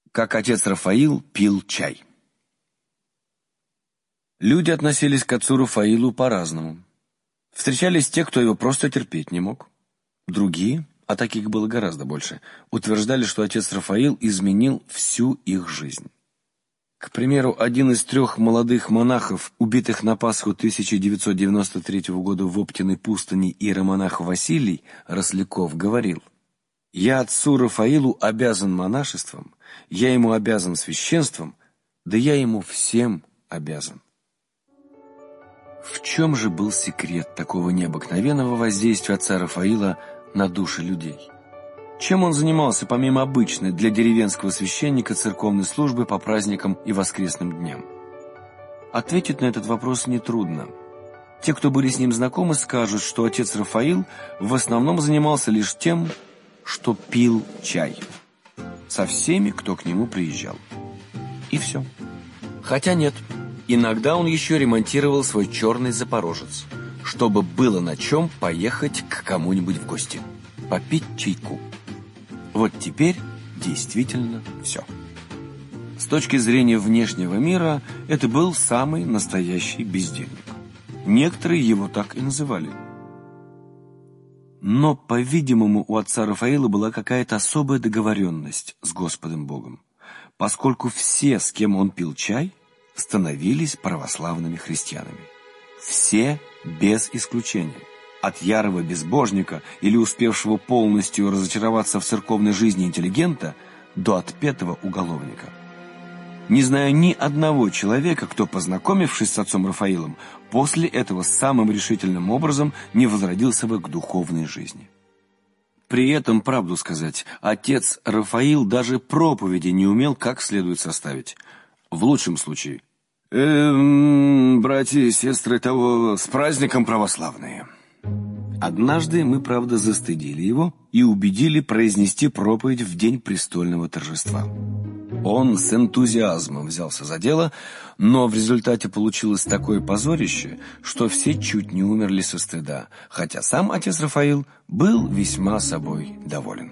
Как отец Рафаил пил чай. Люди относились к отцу Рафаилу по-разному. Встречались те, кто его просто терпеть не мог. Другие, а таких было гораздо больше, утверждали, что отец Рафаил изменил всю их жизнь. К примеру, один из 3 молодых монахов, убитых на Пасху 1993 года в Оптиной пустыне, иеромонах Василий Росляков, говорил: «Я отцу Рафаилу обязан монашеством, я ему обязан священством, да я ему всем обязан». В чем же был секрет такого необыкновенного воздействия отца Рафаила на души людей? Чем он занимался, помимо обычной для деревенского священника церковной службы по праздникам и воскресным дням? Ответить на этот вопрос нетрудно. Те, кто были с ним знакомы, скажут, что отец Рафаил в основном занимался лишь тем, что пил чай со всеми, кто к нему приезжал. И все. Хотя нет, иногда он еще ремонтировал свой черный запорожец, чтобы было на чем поехать к кому-нибудь в гости, попить чайку. Вот теперь действительно все. С точки зрения внешнего мира, это был самый настоящий бездельник. Некоторые его так и называли. Но, по-видимому, у отца Рафаила была какая-то особая договоренность с Господом Богом, поскольку все, с кем он пил чай, становились православными христианами. Все без исключения. От ярого безбожника или успевшего полностью разочароваться в церковной жизни интеллигента до отпетого уголовника. Не знаю ни одного человека, кто, познакомившись с отцом Рафаилом, после этого самым решительным образом не возродился бы к духовной жизни. При этом, правду сказать, отец Рафаил даже проповеди не умел как следует составить. В лучшем случае: братья и сестры того, с праздником православные. Однажды мы, правда, застыдили его и убедили произнести проповедь в день престольного торжества. Он с энтузиазмом взялся за дело, но в результате получилось такое позорище, что все чуть не умерли со стыда, хотя сам отец Рафаил был весьма собой доволен.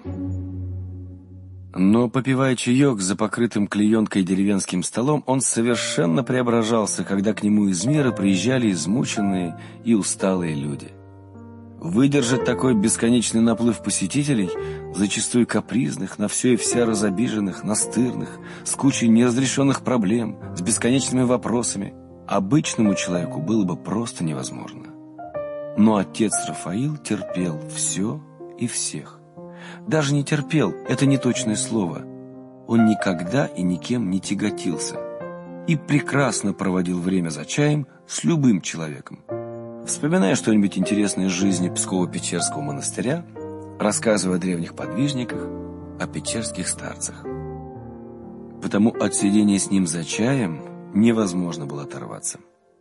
Но, попивая чаек за покрытым клеенкой деревенским столом, он совершенно преображался, когда к нему из мира приезжали измученные и усталые люди. Выдержать такой бесконечный наплыв посетителей, зачастую капризных, на все и вся разобиженных, настырных, с кучей неразрешенных проблем, с бесконечными вопросами, обычному человеку было бы просто невозможно. Но отец Рафаил терпел все и всех. Даже не терпел, это не точное слово. Он никогда и никем не тяготился и прекрасно проводил время за чаем с любым человеком. Вспоминая что-нибудь интересное из жизни Псково-Печерского монастыря, рассказывая о древних подвижниках, о печерских старцах. Потому от сидения с ним за чаем невозможно было оторваться.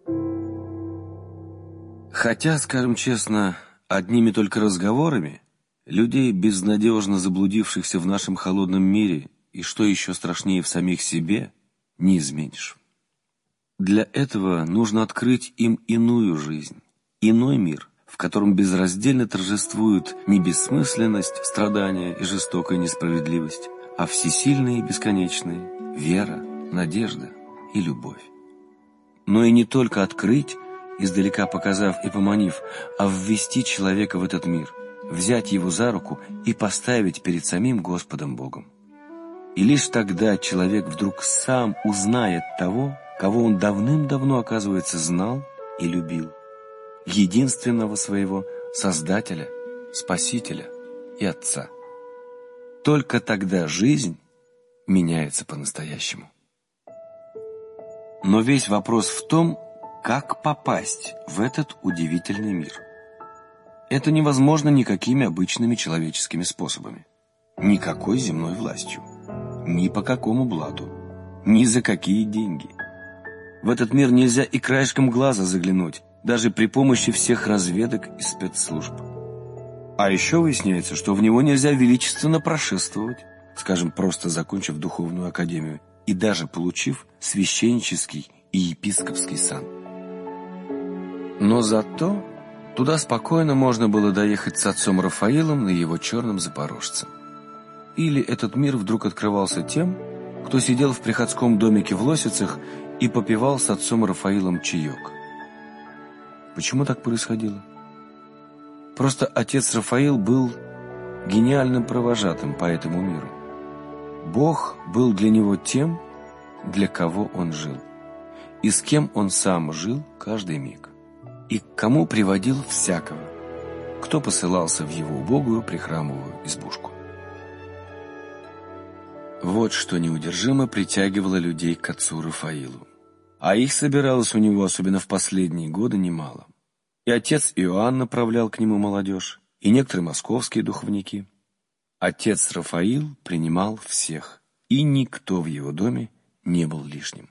Хотя, скажем честно, одними только разговорами людей, безнадежно заблудившихся в нашем холодном мире и, что еще страшнее, в самих себе, не изменишь. Для этого нужно открыть им иную жизнь, иной мир, в котором безраздельно торжествуют не бессмысленность, страдания и жестокая несправедливость, а всесильные и бесконечные вера, надежда и любовь. Но и не только открыть, издалека показав и поманив, а ввести человека в этот мир, взять его за руку и поставить перед самим Господом Богом. И лишь тогда человек вдруг сам узнает того, кого он давным-давно, оказывается, знал и любил. Единственного своего Создателя, Спасителя и Отца. Только тогда жизнь меняется по-настоящему. Но весь вопрос в том, как попасть в этот удивительный мир. Это невозможно никакими обычными человеческими способами, никакой земной властью, ни по какому блату, ни за какие деньги. В этот мир нельзя и краешком глаза заглянуть, даже при помощи всех разведок и спецслужб. А еще выясняется, что в него нельзя величественно прошествовать, скажем, просто закончив духовную академию и даже получив священнический и епископский сан. Но зато туда спокойно можно было доехать с отцом Рафаилом на его черном запорожце. Или этот мир вдруг открывался тем, кто сидел в приходском домике в Лосицах и попивал с отцом Рафаилом чаек. Почему так происходило? Просто отец Рафаил был гениальным провожатым по этому миру. Бог был для него тем, для кого он жил, и с кем он сам жил каждый миг, и к кому приводил всякого, кто посылался в его убогую прихрамовую избушку. Вот что неудержимо притягивало людей к отцу Рафаилу. А их собиралось у него, особенно в последние годы, немало. И отец Иоанн направлял к нему молодежь, и некоторые московские духовники. Отец Рафаил принимал всех, и никто в его доме не был лишним.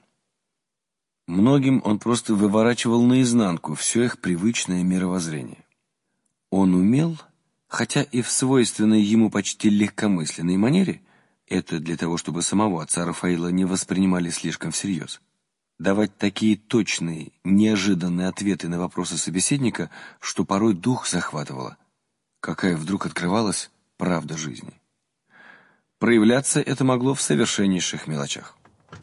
Многим он просто выворачивал наизнанку все их привычное мировоззрение. Он умел, хотя и в свойственной ему почти легкомысленной манере, это для того, чтобы самого отца Рафаила не воспринимали слишком всерьез, давать такие точные, неожиданные ответы на вопросы собеседника, что порой дух захватывало, какая вдруг открывалась правда жизни. Проявляться это могло в совершеннейших мелочах.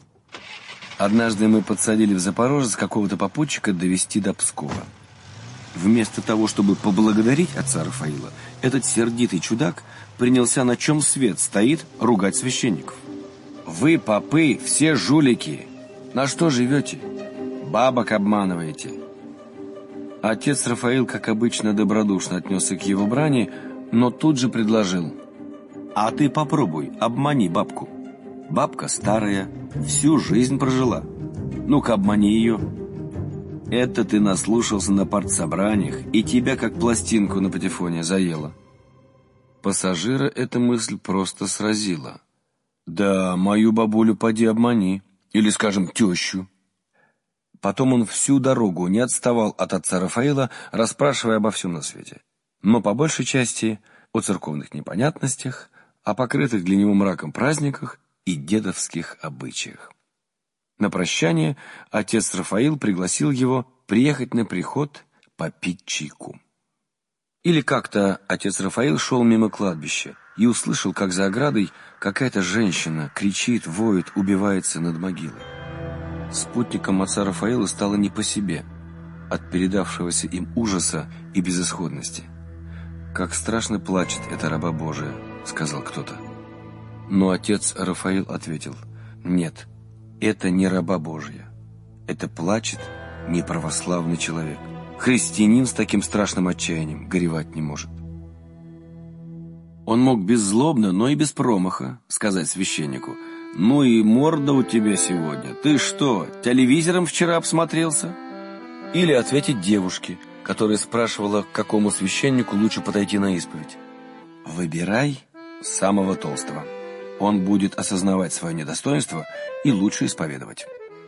Однажды мы подсадили в Запорожец какого-то попутчика довести до Пскова. Вместо того, чтобы поблагодарить отца Рафаила, этот сердитый чудак принялся, на чем свет стоит, ругать священников. «Вы, попы, все жулики! На что живете? Бабок обманываете!» Отец Рафаил, как обычно, добродушно отнесся к его брани, но тут же предложил: «А ты попробуй, обмани бабку. Бабка старая, всю жизнь прожила. Ну-ка, обмани ее. Это ты наслушался на партсобраниях, и тебя как пластинку на патефоне заело». Пассажира эта мысль просто сразила. «Да, мою бабулю поди обмани. Или, скажем, тещу». Потом он всю дорогу не отставал от отца Рафаила, расспрашивая обо всем на свете. Но по большей части о церковных непонятностях, о покрытых для него мраком праздниках и дедовских обычаях. На прощание отец Рафаил пригласил его приехать на приход попить чайку. Или как-то отец Рафаил шел мимо кладбища и услышал, как за оградой какая-то женщина кричит, воет, убивается над могилой. Спутником отца Рафаила стало не по себе от передавшегося им ужаса и безысходности. «Как страшно плачет эта раба Божия», — сказал кто-то. Но отец Рафаил ответил: «Нет, это не раба Божья. Это плачет неправославный человек. Христианин с таким страшным отчаянием горевать не может». Он мог беззлобно, но и без промаха сказать священнику: «Ну и морда у тебя сегодня. Ты что, телевизором вчера обсмотрелся?» Или ответить девушке, которая спрашивала, к какому священнику лучше подойти на исповедь: «Выбирай самого толстого. Он будет осознавать свое недостоинство и лучше исповедовать».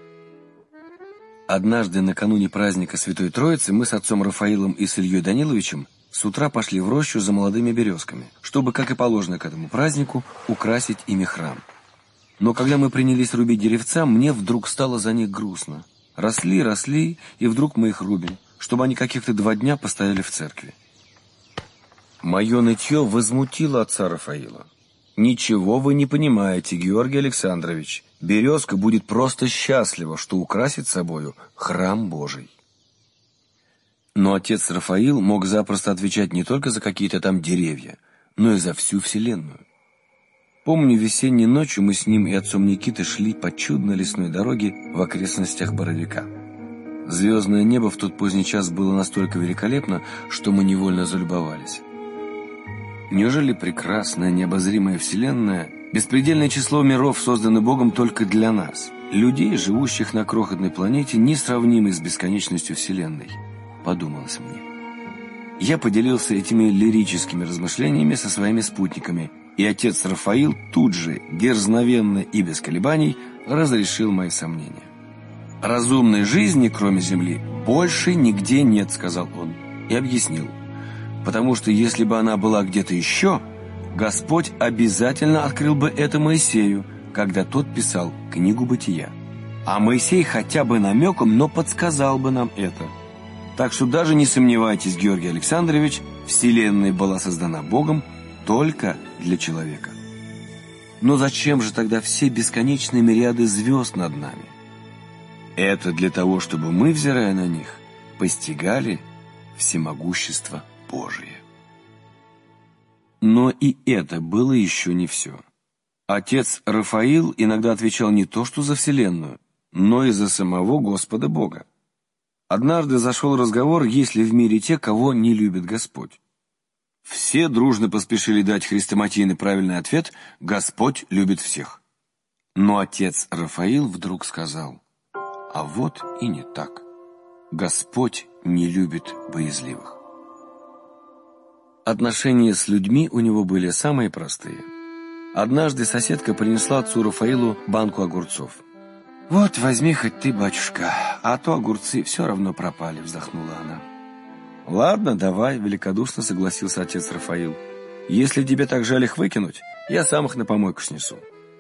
Однажды накануне праздника Святой Троицы мы с отцом Рафаилом и с Ильей Даниловичем с утра пошли в рощу за молодыми березками, чтобы, как и положено к этому празднику, украсить ими храм. Но когда мы принялись рубить деревца, мне вдруг стало за них грустно. Росли, и вдруг мы их рубим, чтобы они каких-то 2 дня постояли в церкви. Мое нытье возмутило отца Рафаила. «Ничего вы не понимаете, Георгий Александрович. Березка будет просто счастлива, что украсит собою храм Божий». Но отец Рафаил мог запросто отвечать не только за какие-то там деревья, но и за всю вселенную. Помню, весенней ночью мы с ним и отцом Никитой шли по чудной лесной дороге в окрестностях Боровика. Звездное небо в тот поздний час было настолько великолепно, что мы невольно залюбовались. Неужели прекрасная, необозримая вселенная, беспредельное число миров созданы Богом только для нас, людей, живущих на крохотной планете, несравнимой с бесконечностью вселенной? Подумалось мне. Я поделился этими лирическими размышлениями со своими спутниками, и отец Рафаил тут же, дерзновенно и без колебаний, разрешил мои сомнения. «Разумной жизни, кроме Земли, больше нигде нет», — сказал он, и объяснил. «Потому что если бы она была где-то еще, Господь обязательно открыл бы это Моисею, когда тот писал книгу Бытия. А Моисей хотя бы намеком, но подсказал бы нам это. Так что даже не сомневайтесь, Георгий Александрович, Вселенная была создана Богом только для человека». Но зачем же тогда все бесконечные мириады звезд над нами? Это для того, чтобы мы, взирая на них, постигали всемогущество Божие. Но и это было еще не все. Отец Рафаил иногда отвечал не то что за Вселенную, но и за самого Господа Бога. Однажды зашел разговор, есть ли в мире те, кого не любит Господь. Все дружно поспешили дать хрестоматийный правильный ответ: «Господь любит всех». Но отец Рафаил вдруг сказал: а вот и не так. Господь не любит боязливых. Отношения с людьми у него были самые простые. Однажды соседка принесла отцу Рафаилу банку огурцов. «Вот, возьми хоть ты, батюшка, а то огурцы все равно пропали», — вздохнула она. «Ладно, давай», — великодушно согласился отец Рафаил. «Если тебе так жаль их выкинуть, я сам их на помойку снесу».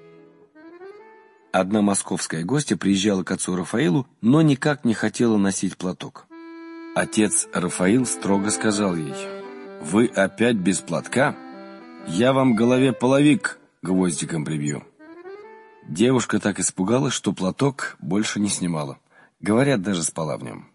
Одна московская гостья приезжала к отцу Рафаилу, но никак не хотела носить платок. Отец Рафаил строго сказал ей: «Вы опять без платка? Я вам голове половик гвоздиком прибью». Девушка так испугалась, что платок больше не снимала. Говорят, даже спала в нем.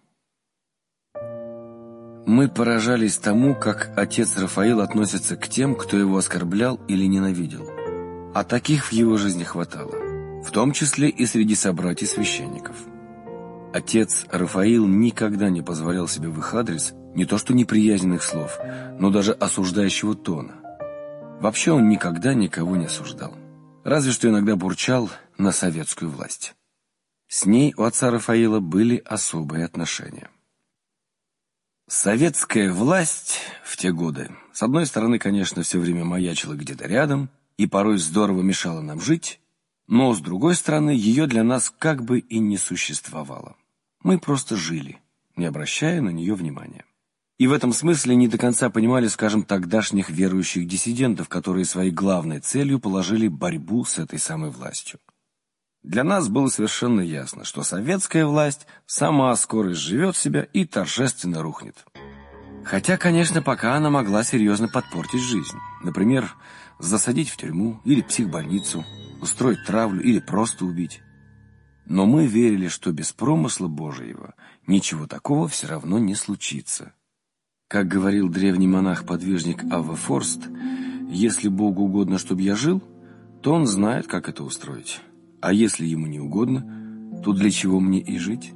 Мы поражались тому, как отец Рафаил относится к тем, кто его оскорблял или ненавидел. А таких в его жизни хватало, в том числе и среди собратьев-священников. Отец Рафаил никогда не позволял себе в их адрес не то что неприязненных слов, но даже осуждающего тона. Вообще он никогда никого не осуждал, разве что иногда бурчал на советскую власть. С ней у отца Рафаила были особые отношения. Советская власть в те годы, с одной стороны, конечно, все время маячила где-то рядом и порой здорово мешала нам жить, но с другой стороны, ее для нас как бы и не существовало. Мы просто жили, не обращая на нее внимания. И в этом смысле не до конца понимали, скажем, тогдашних верующих диссидентов, которые своей главной целью положили борьбу с этой самой властью. Для нас было совершенно ясно, что советская власть сама скоро изживет себя и торжественно рухнет. Хотя, конечно, пока она могла серьезно подпортить жизнь. Например, засадить в тюрьму или психбольницу, устроить травлю или просто убить. Но мы верили, что без промысла Божьего ничего такого все равно не случится. Как говорил древний монах-подвижник Авва Форст, если Богу угодно, чтобы я жил, то Он знает, как это устроить. А если Ему не угодно, то для чего мне и жить?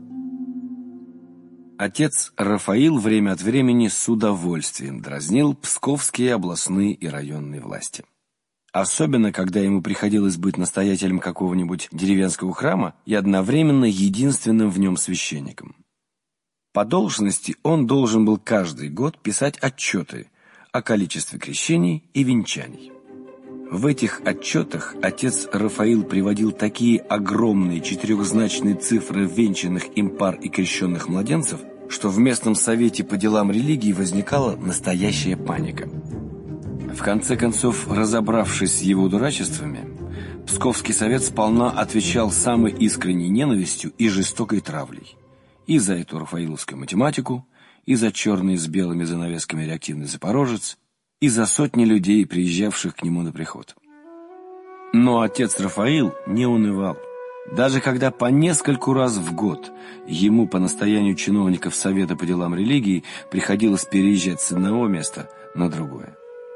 Отец Рафаил время от времени с удовольствием дразнил псковские областные и районные власти. Особенно, когда ему приходилось быть настоятелем какого-нибудь деревенского храма и одновременно единственным в нем священником. По должности он должен был каждый год писать отчеты о количестве крещений и венчаний. В этих отчетах отец Рафаил приводил такие огромные четырехзначные цифры венчанных им пар и крещенных младенцев, что в местном совете по делам религии возникала настоящая паника. В конце концов, разобравшись с его дурачествами, Псковский совет сполна отвечал самой искренней ненавистью и жестокой травлей. И за эту рафаиловскую математику, и за черный с белыми занавесками реактивный Запорожец, и за сотни людей, приезжавших к нему на приход. Но отец Рафаил не унывал. Даже когда по нескольку раз в год ему по настоянию чиновников Совета по делам религии приходилось переезжать с одного места на другое.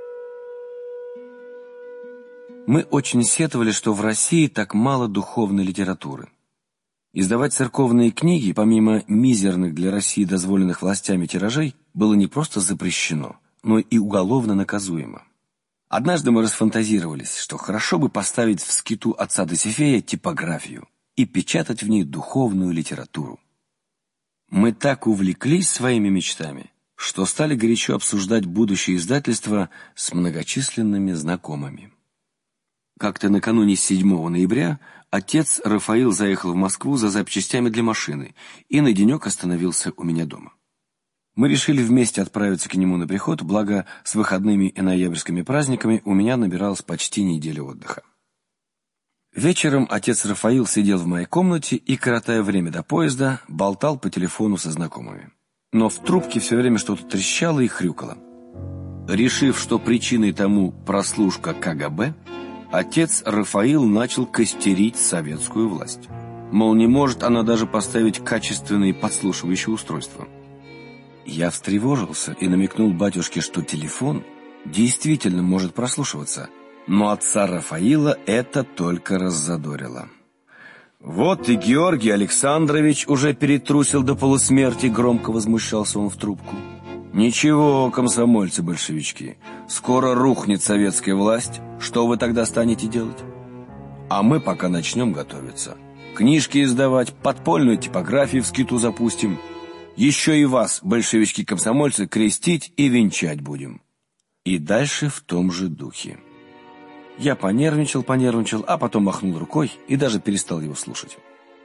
Мы очень сетовали, что в России так мало духовной литературы. Издавать церковные книги, помимо мизерных для России дозволенных властями тиражей, было не просто запрещено, но и уголовно наказуемо. Однажды мы расфантазировались, что хорошо бы поставить в скиту отца Досифея типографию и печатать в ней духовную литературу. Мы так увлеклись своими мечтами, что стали горячо обсуждать будущее издательство с многочисленными знакомыми. Как-то накануне 7 ноября отец Рафаил заехал в Москву за запчастями для машины и на денек остановился у меня дома. Мы решили вместе отправиться к нему на приход, благо с выходными и ноябрьскими праздниками у меня набиралась почти неделя отдыха. Вечером отец Рафаил сидел в моей комнате и, коротая время до поезда, болтал по телефону со знакомыми. Но в трубке все время что-то трещало и хрюкало. Решив, что причиной тому прослушка КГБ, отец Рафаил начал костерить советскую власть. Мол, не может она даже поставить качественные подслушивающие устройства. Я встревожился и намекнул батюшке, что телефон действительно может прослушиваться, но отца Рафаила это только раззадорило. «Вот и Георгий Александрович уже перетрусил до полусмерти», — громко возмущался он в трубку. «Ничего, комсомольцы-большевички, скоро рухнет советская власть, что вы тогда станете делать? А мы пока начнем готовиться. Книжки издавать, подпольную типографию в скиту запустим. Еще и вас, большевички-комсомольцы, крестить и венчать будем». И дальше в том же духе. Я понервничал, а потом махнул рукой и даже перестал его слушать.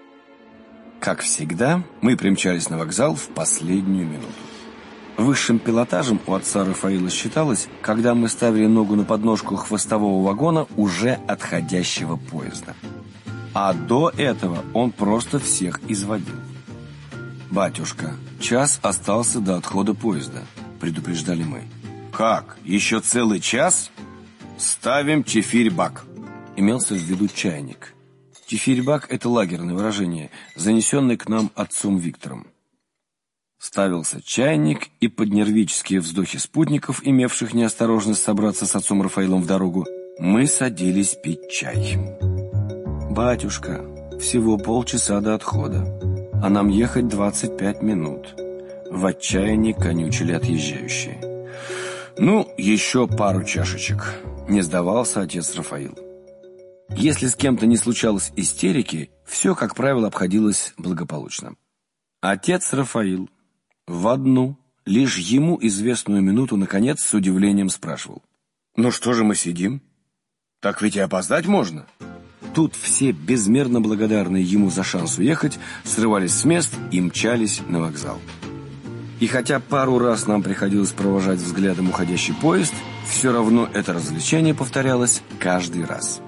Как всегда, мы примчались на вокзал в последнюю минуту. Высшим пилотажем у отца Рафаила считалось, когда мы ставили ногу на подножку хвостового вагона уже отходящего поезда. А до этого он просто всех изводил. «Батюшка, час остался до отхода поезда», — предупреждали мы. «Как? Еще целый час? Ставим чефирь-бак». Имелся в виду чайник. Чефирь-бак — это лагерное выражение, занесенное к нам отцом Виктором. Ставился чайник, и под нервические вздохи спутников, имевших неосторожность собраться с отцом Рафаилом в дорогу, мы садились пить чай. «Батюшка, всего полчаса до отхода, а нам ехать 25 минут», — в отчаянии конючили отъезжающие. «Ну, еще пару чашечек», — не сдавался отец Рафаил. Если с кем-то не случалось истерики, все, как правило, обходилось благополучно. Отец Рафаил в одну, лишь ему известную минуту, наконец, с удивлением спрашивал: «Ну что же мы сидим? Так ведь и опоздать можно». Тут все, безмерно благодарные ему за шанс уехать, срывались с мест и мчались на вокзал. И хотя пару раз нам приходилось провожать взглядом уходящий поезд, все равно это развлечение повторялось каждый раз.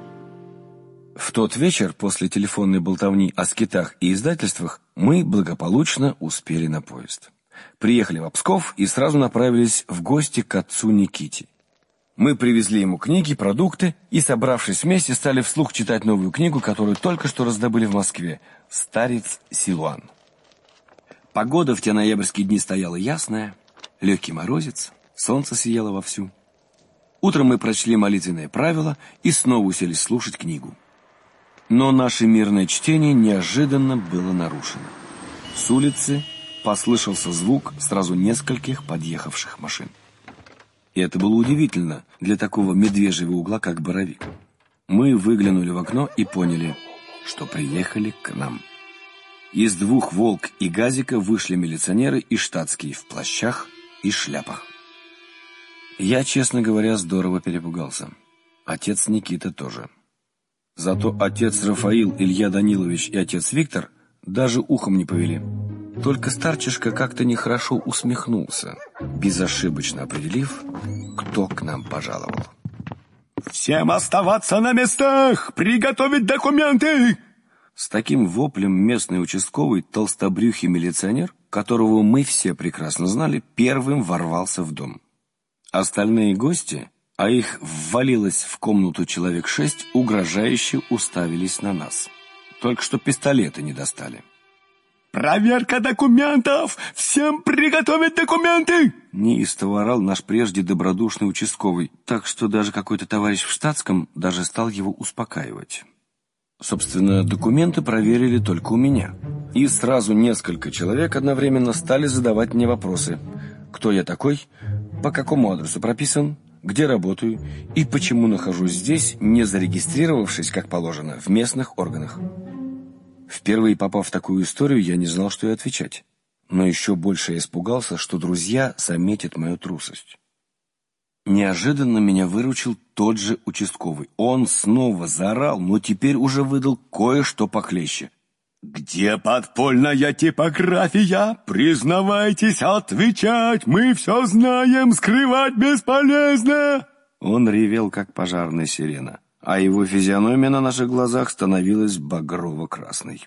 В тот вечер, после телефонной болтовни о скитах и издательствах, мы благополучно успели на поезд. Приехали в Псков и сразу направились в гости к отцу Никите. Мы привезли ему книги, продукты и, собравшись вместе, стали вслух читать новую книгу, которую только что раздобыли в Москве «Старец Силуан». Погода в те ноябрьские дни стояла ясная, легкий морозец, солнце сияло вовсю. Утром мы прочли молитвенное правило и снова уселись слушать книгу. Но наше мирное чтение неожиданно было нарушено. С улицы послышался звук сразу нескольких подъехавших машин. И это было удивительно для такого медвежьего угла, как Боровик. Мы выглянули в окно и поняли, что приехали к нам. Из двух «Волк» и «Газика» вышли милиционеры и штатские в плащах и шляпах. Я, честно говоря, здорово перепугался. Отец Никита тоже. Зато отец Рафаил, Илья Данилович и отец Виктор даже ухом не повели. Только старчишка как-то нехорошо усмехнулся, безошибочно определив, кто к нам пожаловал. «Всем оставаться на местах! Приготовить документы!» С таким воплем местный участковый толстобрюхий милиционер, которого мы все прекрасно знали, первым ворвался в дом. Остальные гости, а их ввалилось в комнату человек 6, угрожающе уставились на нас. Только что пистолеты не достали. «Проверка документов! Всем приготовить документы!» Неистово орал наш прежде добродушный участковый, так что даже какой-то товарищ в штатском даже стал его успокаивать. Собственно, документы проверили только у меня. И сразу несколько человек одновременно стали задавать мне вопросы. Кто я такой? По какому адресу прописан? Где работаю? И почему нахожусь здесь, не зарегистрировавшись, как положено, в местных органах? Впервые попав в такую историю, я не знал, что и отвечать. Но еще больше я испугался, что друзья заметят мою трусость. Неожиданно меня выручил тот же участковый. Он снова заорал, но теперь уже выдал кое-что похлеще. «Где подпольная типография? Признавайтесь, отвечать! Мы все знаем, скрывать бесполезно!» Он ревел, как пожарная сирена, а его физиономия на наших глазах становилась багрово-красной.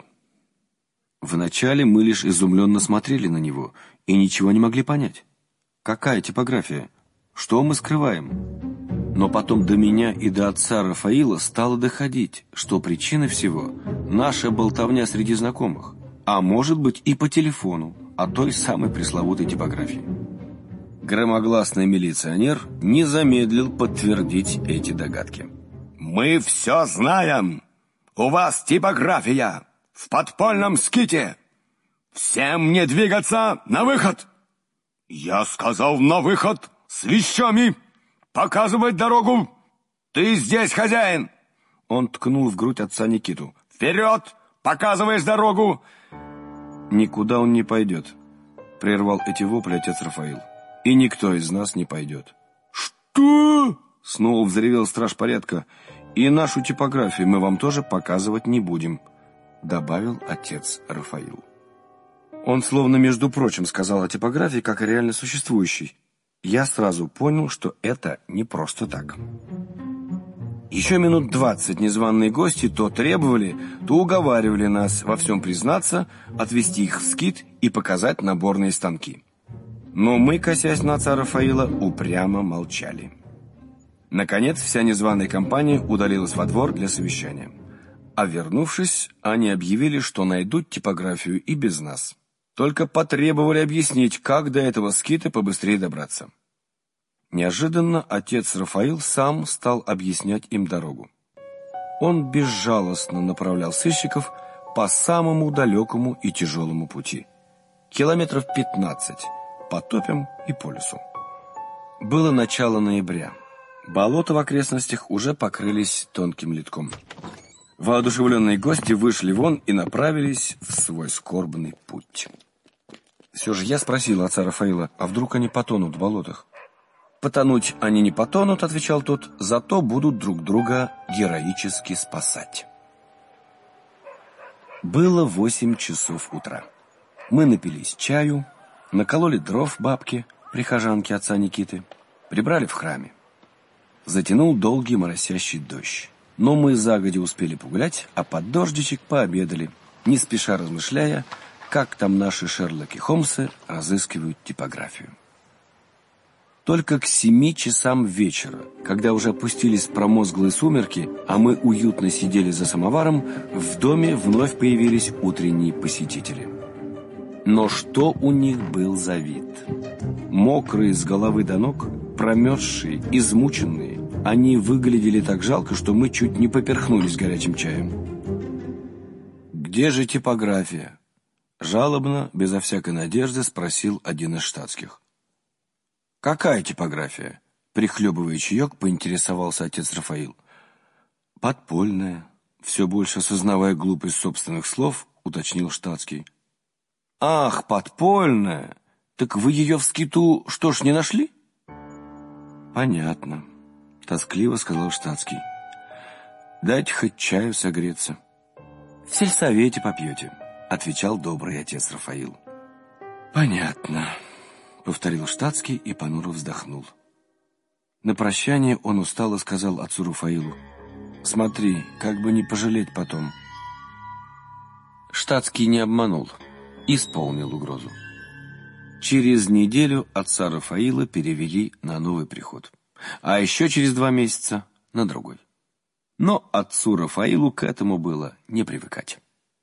Вначале мы лишь изумленно смотрели на него и ничего не могли понять. Какая типография? Что мы скрываем? Но потом до меня и до отца Рафаила стало доходить, что причиной всего наша болтовня среди знакомых, а может быть и по телефону, о той самой пресловутой типографии. Громогласный милиционер не замедлил подтвердить эти догадки. «Мы все знаем! У вас типография! В подпольном ските! Всем не двигаться! На выход! Я сказал, на выход! С вещами! Показывать дорогу! Ты здесь хозяин!» Он ткнул в грудь отца Никиту. «Вперед! Показываешь дорогу!» «Никуда он не пойдет», — прервал эти вопли отец Рафаил. «И никто из нас не пойдет». «Что?» — снова взревел страж порядка. «И нашу типографию мы вам тоже показывать не будем», — добавил отец Рафаил. Он словно между прочим сказал о типографии как о реально существующей. Я сразу понял, что это не просто так. Еще минут 20 незваные гости то требовали, то уговаривали нас во всем признаться, отвезти их в скит и показать наборные станки. Но мы, косясь на отца Рафаила, упрямо молчали. Наконец, вся незваная компания удалилась во двор для совещания. А вернувшись, они объявили, что найдут типографию и без нас. Только потребовали объяснить, как до этого скита побыстрее добраться. Неожиданно отец Рафаил сам стал объяснять им дорогу. Он безжалостно направлял сыщиков по самому далекому и тяжелому пути. Километров 15 по топям и по лесу. Было начало ноября. Болота в окрестностях уже покрылись тонким ледком. Воодушевленные гости вышли вон и направились в свой скорбный путь. Все же я спросил отца Рафаила, а вдруг они потонут в болотах? «Потонуть они не потонут», — отвечал тот, — «зато будут друг друга героически спасать». Было 8 часов утра. Мы напились чаю, накололи дров бабке, прихожанке отца Никиты, прибрали в храме. Затянул долгий моросящий дождь. Но мы загодя успели погулять, а под дождичек пообедали, не спеша размышляя, как там наши Шерлоки Холмсы разыскивают типографию. Только к 7 часам вечера, когда уже опустились промозглые сумерки, а мы уютно сидели за самоваром, в доме вновь появились утренние посетители. Но что у них был за вид? Мокрые с головы до ног, промерзшие, измученные, они выглядели так жалко, что мы чуть не поперхнулись горячим чаем. «Где же типография?» Жалобно, безо всякой надежды, спросил один из штатских. «Какая типография?» Прихлебывая чаек, поинтересовался отец Рафаил. «Подпольная», все больше осознавая глупость собственных слов, уточнил штатский. «Ах, подпольная! Так вы ее в скиту что ж не нашли?» «Понятно», — тоскливо сказал штатский. «Дайте хоть чаю согреться». «В сельсовете попьете», — отвечал добрый отец Рафаил. «Понятно», — повторил штатский и понуро вздохнул. На прощание он устало сказал отцу Рафаилу: «Смотри, как бы не пожалеть потом». Штатский не обманул, исполнил угрозу. Через неделю отца Рафаила перевели на новый приход, а еще через 2 месяца на другой. Но отцу Рафаилу к этому было не привыкать.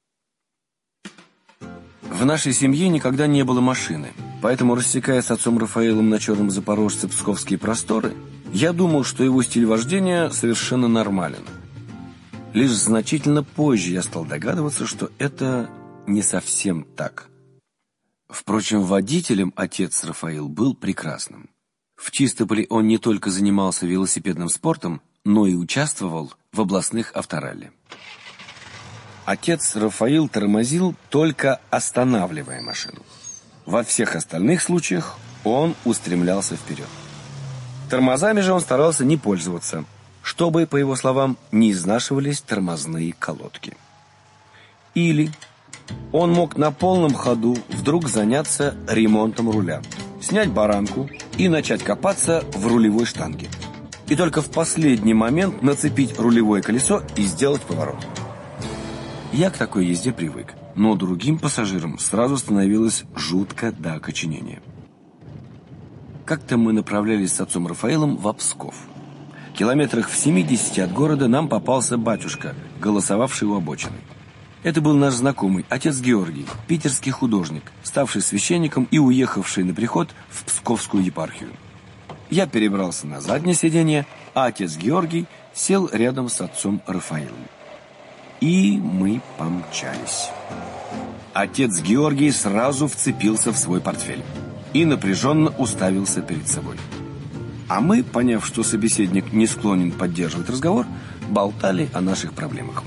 В нашей семье никогда не было машины, поэтому, рассекая с отцом Рафаилом на черном запорожце псковские просторы, я думал, что его стиль вождения совершенно нормален. Лишь значительно позже я стал догадываться, что это не совсем так. Впрочем, водителем отец Рафаил был прекрасным. В Чистополе он не только занимался велосипедным спортом, но и участвовал в областных авторалли. Отец Рафаил тормозил, только останавливая машину. Во всех остальных случаях он устремлялся вперед. Тормозами же он старался не пользоваться, чтобы, по его словам, не изнашивались тормозные колодки. Или он мог на полном ходу вдруг заняться ремонтом руля, снять баранку и начать копаться в рулевой штанге. И только в последний момент нацепить рулевое колесо и сделать поворот. Я к такой езде привык, но другим пассажирам сразу становилось жутко до окоченения. Как-то мы направлялись с отцом Рафаилом в Псков. километрах в 70 от города, нам попался батюшка, голосовавший у обочины. Это был наш знакомый, отец Георгий, питерский художник, ставший священником и уехавший на приход в Псковскую епархию. Я перебрался на заднее сиденье, а отец Георгий сел рядом с отцом Рафаилом. И мы помчались. Отец Георгий сразу вцепился в свой портфель и напряженно уставился перед собой. А мы, поняв, что собеседник не склонен поддерживать разговор, болтали о наших проблемах.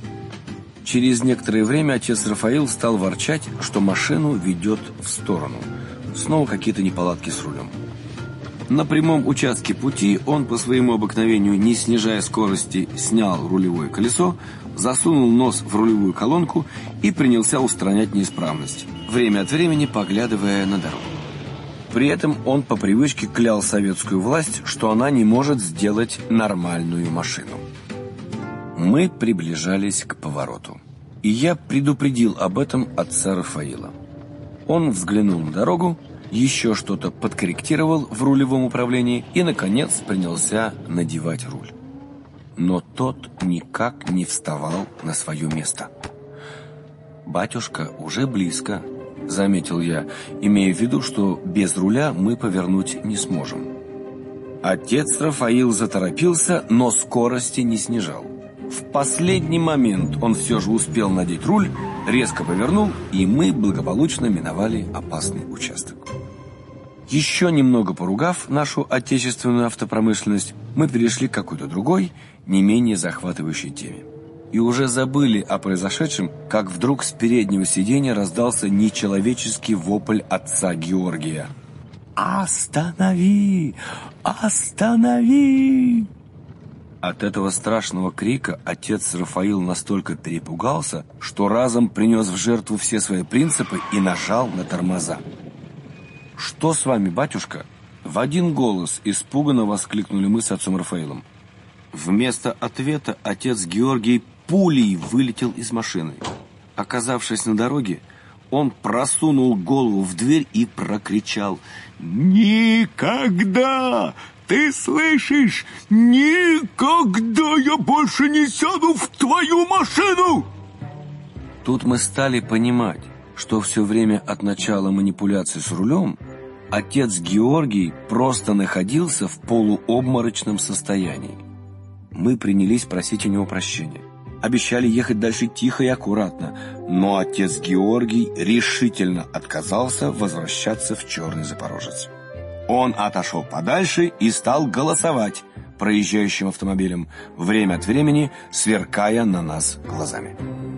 Через некоторое время отец Рафаил стал ворчать, что машину ведет в сторону. Снова какие-то неполадки с рулем. На прямом участке пути он по своему обыкновению, не снижая скорости, снял рулевое колесо, засунул нос в рулевую колонку и принялся устранять неисправность, время от времени поглядывая на дорогу. При этом он по привычке клял советскую власть, что она не может сделать нормальную машину. Мы приближались к повороту, и я предупредил об этом отца Рафаила. Он взглянул на дорогу, еще что-то подкорректировал в рулевом управлении и, наконец, принялся надевать руль. Но тот никак не вставал на свое место. «Батюшка уже близко», — заметил я, имея в виду, что без руля мы повернуть не сможем. Отец Рафаил заторопился, но скорости не снижал. В последний момент он все же успел надеть руль, резко повернул, и мы благополучно миновали опасный участок. Еще немного поругав нашу отечественную автопромышленность, мы перешли к какой-то другой, не менее захватывающей теме. И уже забыли о произошедшем, как вдруг с переднего сиденья раздался нечеловеческий вопль отца Георгия. «Останови! Останови!» От этого страшного крика отец Рафаил настолько перепугался, что разом принес в жертву все свои принципы и нажал на тормоза. «Что с вами, батюшка?» В один голос испуганно воскликнули мы с отцом Рафаилом. Вместо ответа отец Георгий пулей вылетел из машины. Оказавшись на дороге, он просунул голову в дверь и прокричал: «Никогда! Ты слышишь? Никогда я больше не сяду в твою машину!» Тут мы стали понимать, что все время от начала манипуляции с рулем отец Георгий просто находился в полуобморочном состоянии. Мы принялись просить у него прощения. Обещали ехать дальше тихо и аккуратно, но отец Георгий решительно отказался возвращаться в Черный Запорожец. Он отошел подальше и стал голосовать проезжающим автомобилем, время от времени сверкая на нас глазами.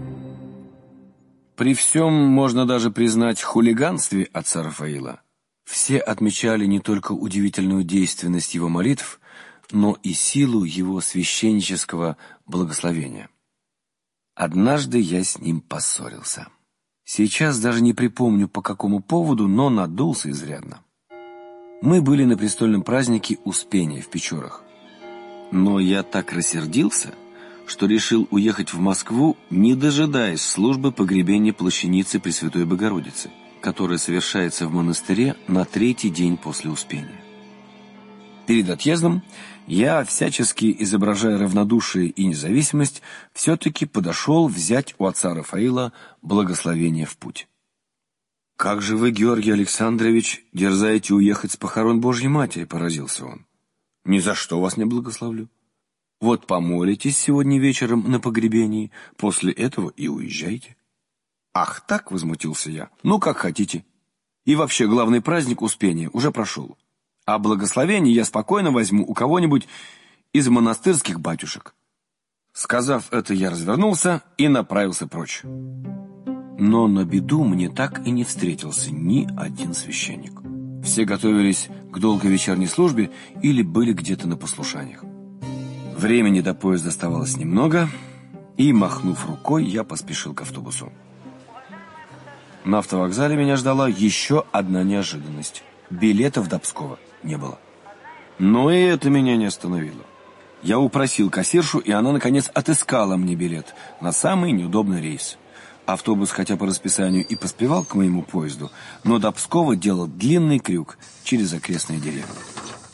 При всем, можно даже признать, хулиганстве отца Рафаила, все отмечали не только удивительную действенность его молитв, но и силу его священнического благословения. Однажды я с ним поссорился. Сейчас даже не припомню, по какому поводу, но надулся изрядно. Мы были на престольном празднике Успения в Печорах. Но я так рассердился, что решил уехать в Москву, не дожидаясь службы погребения плащаницы Пресвятой Богородицы, которая совершается в монастыре на 3-й день после Успения. Перед отъездом я, всячески изображая равнодушие и независимость, все-таки подошел взять у отца Рафаила благословение в путь. «Как же вы, Георгий Александрович, дерзаете уехать с похорон Божьей Матери?» — поразился он. «Ни за что вас не благословлю. Вот помолитесь сегодня вечером на погребении, после этого и уезжайте». «Ах так?» — возмутился я. «Ну, как хотите. И вообще, главный праздник Успения уже прошел. А благословение я спокойно возьму у кого-нибудь из монастырских батюшек». Сказав это, я развернулся и направился прочь. Но на беду мне так и не встретился ни один священник. Все готовились к долгой вечерней службе или были где-то на послушаниях. Времени до поезда оставалось немного, и, махнув рукой, я поспешил к автобусу. На автовокзале меня ждала еще одна неожиданность. Билетов до Пскова не было. Но и это меня не остановило. Я упросил кассиршу, и она, наконец, отыскала мне билет на самый неудобный рейс. Автобус, хотя по расписанию и поспевал к моему поезду, но до Пскова делал длинный крюк через окрестные деревни.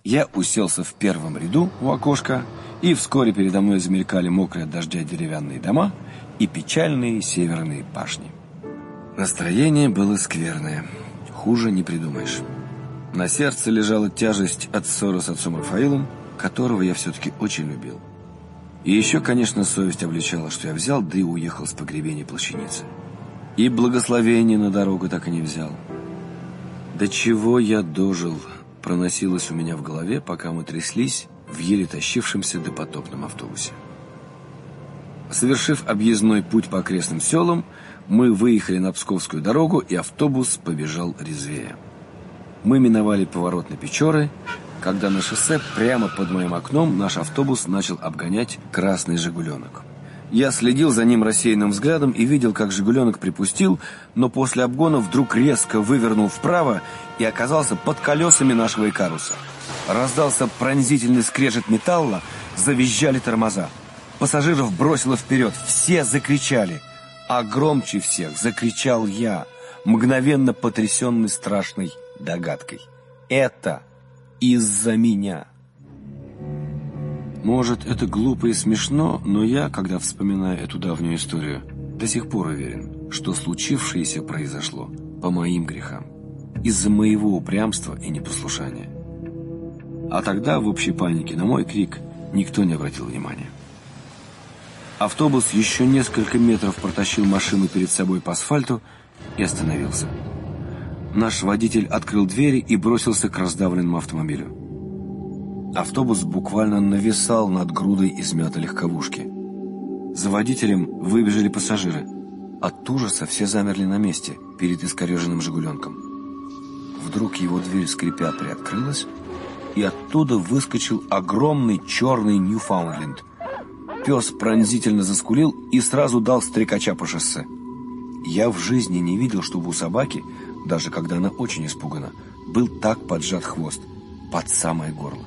Я уселся в первом ряду у окошка, и вскоре передо мной замелькали мокрые от дождя деревянные дома и печальные северные башни. Настроение было скверное. Хуже не придумаешь. На сердце лежала тяжесть от ссоры с отцом Рафаилом, которого я все-таки очень любил. И еще, конечно, совесть обличала, что я взял, да и уехал с погребения плащаницы. И благословение на дорогу так и не взял. До чего я дожил, проносилось у меня в голове, пока мы тряслись в еле тащившемся допотопном автобусе. Совершив объездной путь по окрестным селам, мы выехали на Псковскую дорогу, и автобус побежал резвее. Мы миновали поворот на Печоры, когда на шоссе прямо под моим окном наш автобус начал обгонять красный «Жигуленок». Я следил за ним рассеянным взглядом и видел, как «Жигуленок» припустил, но после обгона вдруг резко вывернул вправо и оказался под колесами нашего «Икаруса». Раздался пронзительный скрежет металла, завизжали тормоза. Пассажиров бросило вперед, все закричали. А громче всех закричал я, мгновенно потрясенный страшной догадкой. Это из-за меня. Может, это глупо и смешно, но я, когда вспоминаю эту давнюю историю, до сих пор уверен, что случившееся произошло по моим грехам, из-за моего упрямства и непослушания. А тогда в общей панике на мой крик никто не обратил внимания. Автобус еще несколько метров протащил машину перед собой по асфальту и остановился. Наш водитель открыл двери и бросился к раздавленному автомобилю. Автобус буквально нависал над грудой измятой легковушки. За водителем выбежали пассажиры. От ужаса все замерли на месте перед искореженным «Жигуленком». Вдруг его дверь, скрипя, приоткрылась, и оттуда выскочил огромный черный Ньюфаундленд. Пес пронзительно заскулил и сразу дал стрекача по шоссе. Я в жизни не видел, чтобы у собаки, даже когда она очень испугана, был так поджат хвост, под самое горло.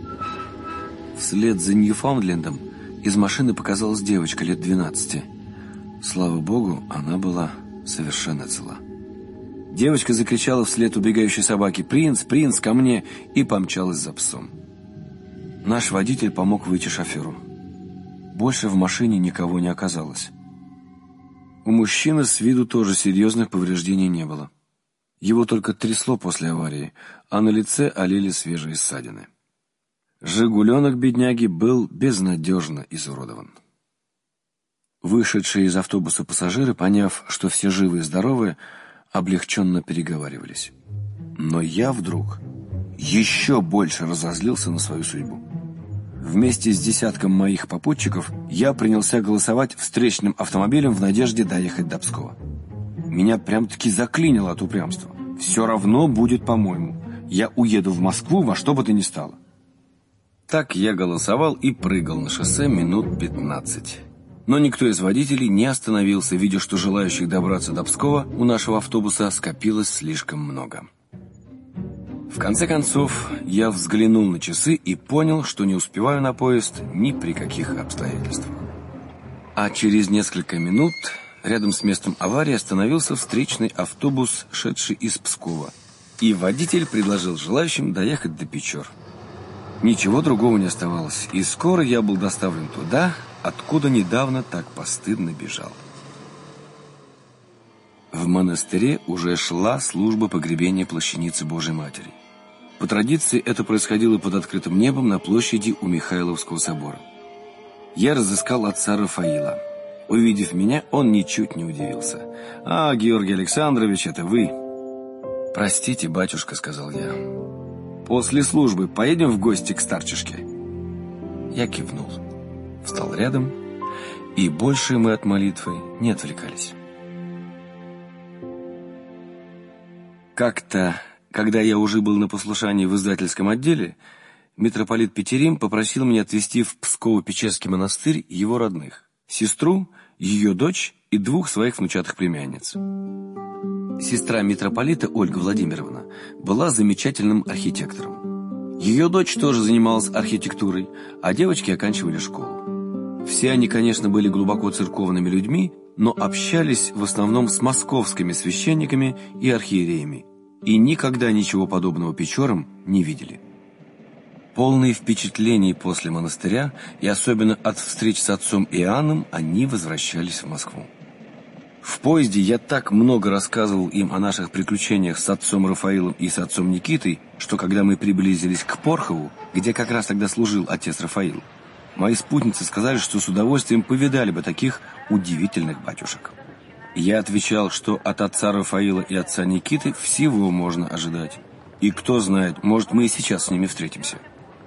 Вслед за Ньюфаундлендом из машины показалась девочка лет 12. Слава богу, она была совершенно цела. Девочка закричала вслед убегающей собаке: «Принц, принц, ко мне!» и помчалась за псом. Наш водитель помог выйти шоферу. Больше в машине никого не оказалось. У мужчины с виду тоже серьезных повреждений не было. Его только трясло после аварии, а на лице олели свежие ссадины. «Жигуленок» бедняги был безнадежно изуродован. Вышедшие из автобуса пассажиры, поняв, что все живы и здоровы, облегченно переговаривались. Но я вдруг еще больше разозлился на свою судьбу. Вместе с десятком моих попутчиков я принялся голосовать встречным автомобилем в надежде доехать до Пскова. Меня прям-таки заклинило от упрямства. Все равно будет по-моему. Я уеду в Москву во что бы то ни стало. Так я голосовал и прыгал на шоссе минут 15. Но никто из водителей не остановился, видя, что желающих добраться до Пскова у нашего автобуса скопилось слишком много. В конце концов, я взглянул на часы и понял, что не успеваю на поезд ни при каких обстоятельствах. А через несколько минут рядом с местом аварии остановился встречный автобус, шедший из Пскова, и водитель предложил желающим доехать до Печор. Ничего другого не оставалось, и скоро я был доставлен туда, откуда недавно так постыдно бежал. В монастыре уже шла служба погребения плащаницы Божией Матери. По традиции это происходило под открытым небом на площади у Михайловского собора. Я разыскал отца Рафаила. Увидев меня, он ничуть не удивился. «А, Георгий Александрович, это вы?» «Простите, батюшка», — сказал я. «После службы поедем в гости к старчишке?» Я кивнул, встал рядом, и больше мы от молитвы не отвлекались. Как-то, когда я уже был на послушании в издательском отделе, митрополит Петерим попросил меня отвезти в Псково-Печерский монастырь его родных, сестру, ее дочь и двух своих внучатых племянниц. Сестра митрополита, Ольга Владимировна, была замечательным архитектором. Ее дочь тоже занималась архитектурой, а девочки оканчивали школу. Все они, конечно, были глубоко церковными людьми, но общались в основном с московскими священниками и архиереями, и никогда ничего подобного Печорам не видели. Полные впечатлений после монастыря и особенно от встреч с отцом Иоанном, они возвращались в Москву. В поезде я так много рассказывал им о наших приключениях с отцом Рафаилом и с отцом Никитой, что когда мы приблизились к Порхову, где как раз тогда служил отец Рафаил, мои спутницы сказали, что с удовольствием повидали бы таких удивительных батюшек. Я отвечал, что от отца Рафаила и отца Никиты всего можно ожидать. И кто знает, может, мы и сейчас с ними встретимся.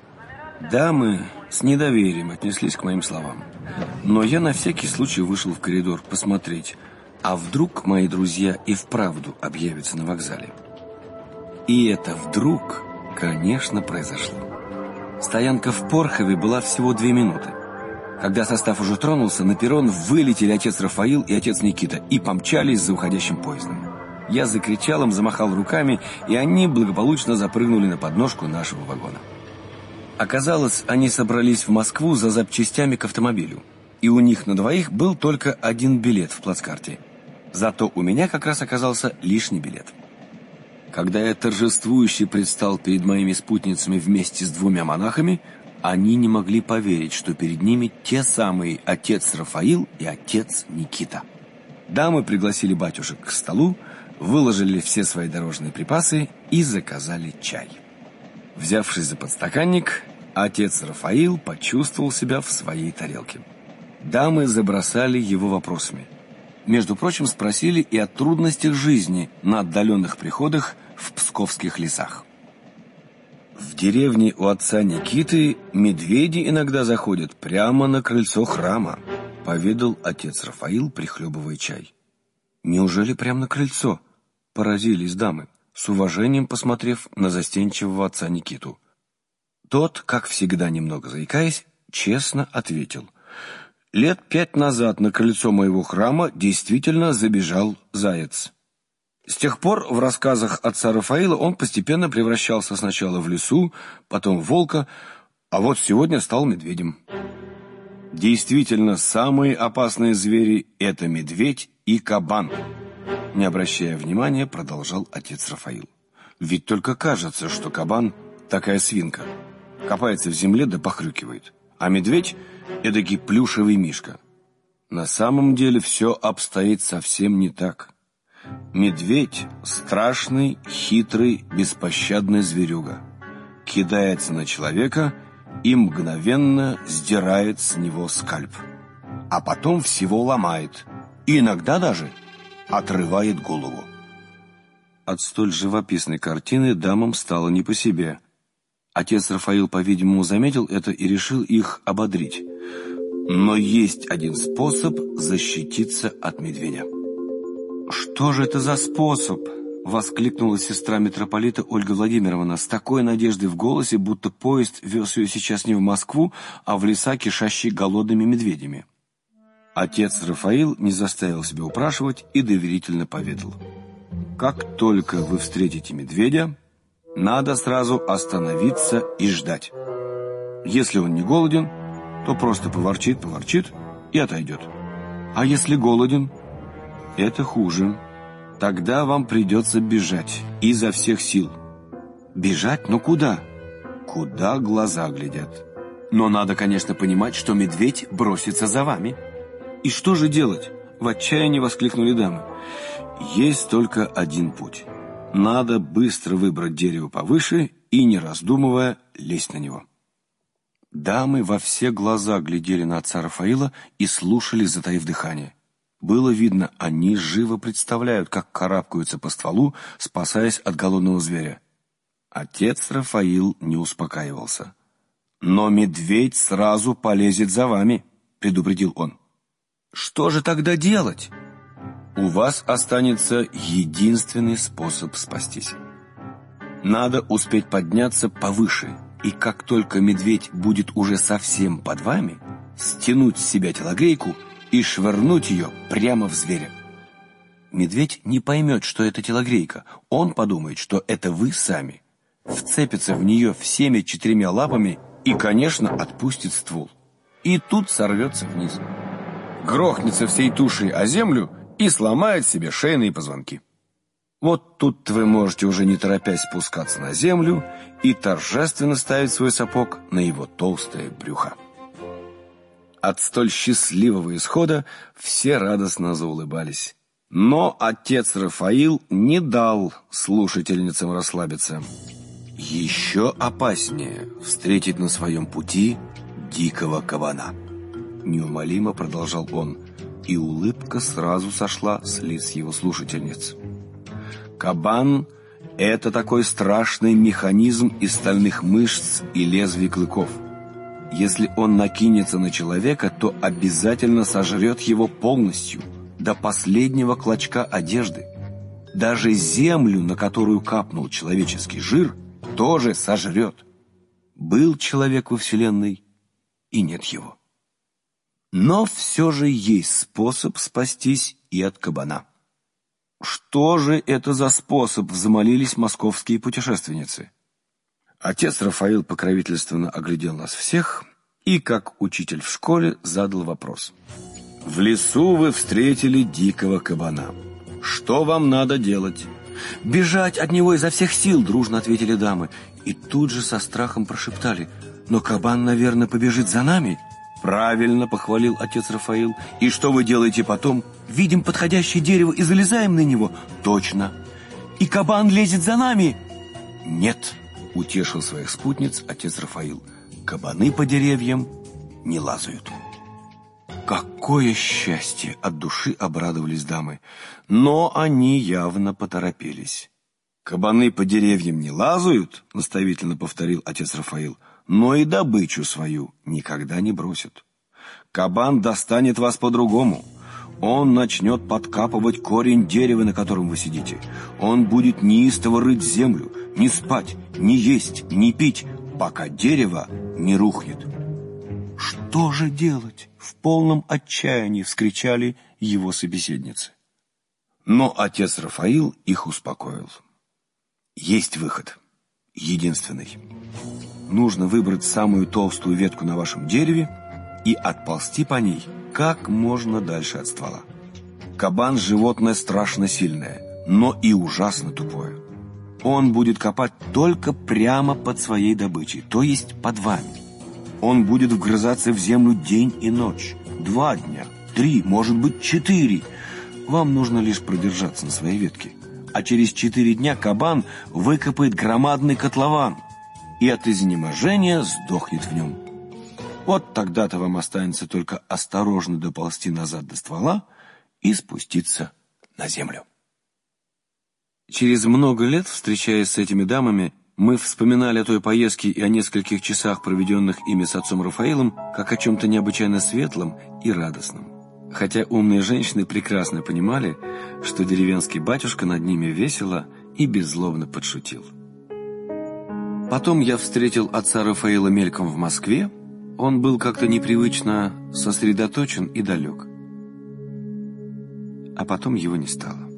Дамы с недоверием отнеслись к моим словам. Но я на всякий случай вышел в коридор посмотреть, а вдруг мои друзья и вправду объявятся на вокзале. И это вдруг, конечно, произошло. Стоянка в Порхове была всего 2 минуты. Когда состав уже тронулся, на перрон вылетели отец Рафаил и отец Никита и помчались за уходящим поездом. Я закричал им, замахал руками, и они благополучно запрыгнули на подножку нашего вагона. Оказалось, они собрались в Москву за запчастями к автомобилю, и у них на двоих был только 1 билет в плацкарте. Зато у меня как раз оказался лишний билет. Когда я торжествующе предстал перед моими спутницами вместе с 2 монахами, они не могли поверить, что перед ними те самые отец Рафаил и отец Никита. Дамы пригласили батюшек к столу, выложили все свои дорожные припасы и заказали чай. Взявшись за подстаканник, отец Рафаил почувствовал себя в своей тарелке. Дамы забросали его вопросами. Между прочим, спросили и о трудностях жизни на отдаленных приходах в псковских лесах. В деревне у отца Никиты медведи иногда заходят прямо на крыльцо храма, поведал отец Рафаил, прихлебывая чай. Неужели прямо на крыльцо? Поразились дамы, с уважением посмотрев на застенчивого отца Никиту. Тот, как всегда немного заикаясь, честно ответил: «Лет 5 назад на крыльцо моего храма действительно забежал заяц». С тех пор в рассказах отца Рафаила он постепенно превращался сначала в лису, потом в волка, а вот сегодня стал медведем. Действительно, самые опасные звери – это медведь и кабан. Не обращая внимания, продолжал отец Рафаил. Ведь только кажется, что кабан – такая свинка. Копается в земле да похрюкивает. А медведь – эдакий плюшевый мишка. На самом деле все обстоит совсем не так. Медведь – страшный, хитрый, беспощадный зверюга. Кидается на человека и мгновенно сдирает с него скальп. А потом всего ломает. И иногда даже отрывает голову. От столь живописной картины дамам стало не по себе. Отец Рафаил, по-видимому, заметил это и решил их ободрить. Но есть один способ защититься от медведя. «Что же это за способ?» — воскликнула сестра митрополита Ольга Владимировна с такой надеждой в голосе, будто поезд вез ее сейчас не в Москву, а в леса, кишащие голодными медведями. Отец Рафаил не заставил себя упрашивать и доверительно поведал: «Как только вы встретите медведя, надо сразу остановиться и ждать. Если он не голоден, то просто поворчит и отойдет. А если голоден, это хуже. Тогда вам придется бежать изо всех сил. Бежать? Но куда? Куда глаза глядят. Но надо, конечно, понимать, что медведь бросится за вами». «И что же делать?» — в отчаянии воскликнули дамы. «Есть только один путь. Надо быстро выбрать дерево повыше и, не раздумывая, лезть на него». Дамы во все глаза глядели на отца Рафаила и слушали, затаив дыхание. Было видно, они живо представляют, как карабкаются по стволу, спасаясь от голодного зверя. Отец Рафаил не успокаивался. «Но медведь сразу полезет за вами», — предупредил он. «Что же тогда делать?» «У вас останется единственный способ спастись. Надо успеть подняться повыше, и как только медведь будет уже совсем под вами, стянуть с себя телогрейку и швырнуть ее прямо в зверя. Медведь не поймет, что это телогрейка. Он подумает, что это вы сами. Вцепится в нее всеми 4 лапами и, конечно, отпустит ствол. И тут сорвется вниз. Грохнется всей тушей о землю и сломает себе шейные позвонки». Вот тут вы можете уже не торопясь спускаться на землю и торжественно ставить свой сапог на его толстое брюхо. От столь счастливого исхода все радостно заулыбались. Но отец Рафаил не дал слушательницам расслабиться. Еще опаснее встретить на своем пути дикого кабана. Неумолимо продолжал он, и улыбка сразу сошла с лиц его слушательниц. Кабан — это такой страшный механизм из стальных мышц и лезвий клыков. Если он накинется на человека, то обязательно сожрет его полностью, до последнего клочка одежды. Даже землю, на которую капнул человеческий жир, тоже сожрет. Был человек во Вселенной, и нет его. Но все же есть способ спастись и от кабана. Что же это за способ, взмолились московские путешественницы. Отец Рафаил покровительственно оглядел нас всех и, как учитель в школе, задал вопрос. В лесу вы встретили дикого кабана. Что вам надо делать? Бежать от него изо всех сил, дружно ответили дамы. И тут же со страхом прошептали. Но кабан, наверное, побежит за нами. Правильно, похвалил отец Рафаил. И что вы делаете потом? Видим подходящее дерево и залезаем на него. Точно. И кабан лезет за нами. Нет, утешил своих спутниц отец Рафаил. Кабаны по деревьям не лазают. Какое счастье! От души обрадовались дамы. Но они явно поторопились. Кабаны по деревьям не лазают, наставительно повторил отец Рафаил, но и добычу свою никогда не бросят. Кабан достанет вас по-другому. Он начнет подкапывать корень дерева, на котором вы сидите. Он будет неистово рыть землю, не спать, не есть, не пить, пока дерево не рухнет. «Что же делать?» — в полном отчаянии вскричали его собеседницы. Но отец Рафаил их успокоил. Есть выход. Единственный. Нужно выбрать самую толстую ветку на вашем дереве и отползти по ней как можно дальше от ствола. Кабан — животное страшно сильное, но и ужасно тупое. Он будет копать только прямо под своей добычей, то есть под вами. Он будет вгрызаться в землю день и ночь, 2 дня, 3, может быть 4. Вам нужно лишь продержаться на своей ветке. А через 4 дня кабан выкопает громадный котлован и от изнеможения сдохнет в нем. Вот тогда-то вам останется только осторожно доползти назад до ствола и спуститься на землю. Через много лет, встречаясь с этими дамами, мы вспоминали о той поездке и о нескольких часах, проведенных ими с отцом Рафаилом, как о чем-то необычайно светлом и радостном. Хотя умные женщины прекрасно понимали, что деревенский батюшка над ними весело и беззлобно подшутил. Потом я встретил отца Рафаила мельком в Москве. Он был как-то непривычно сосредоточен и далек. А потом его не стало.